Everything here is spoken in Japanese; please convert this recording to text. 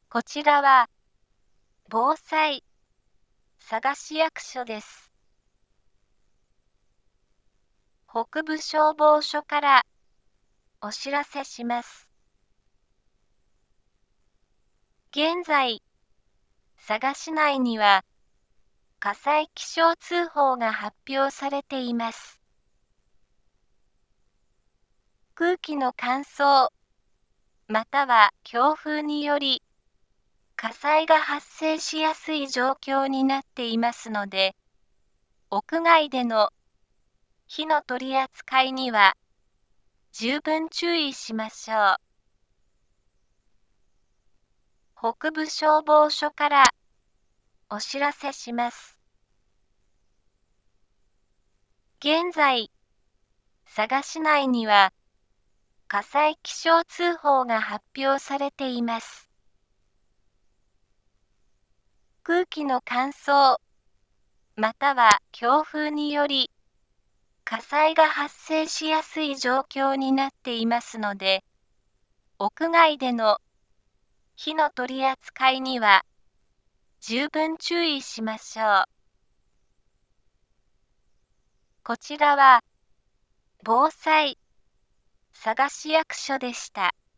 こちらは、防災佐賀市役所です。北部消防署からお知らせします。現在、佐賀市内には火災気象通報が発表されています。空気の乾燥、または強風により、火災が発生しやすい状況になっていますので、屋外での火の取り扱いには十分注意しましょう。北部消防署からお知らせします。現在、佐賀市内には火災気象通報が発表されています。空気の乾燥、または強風により、火災が発生しやすい状況になっていますので、屋外での火の取り扱いには十分注意しましょう。こちらは、防災佐賀市役所でした。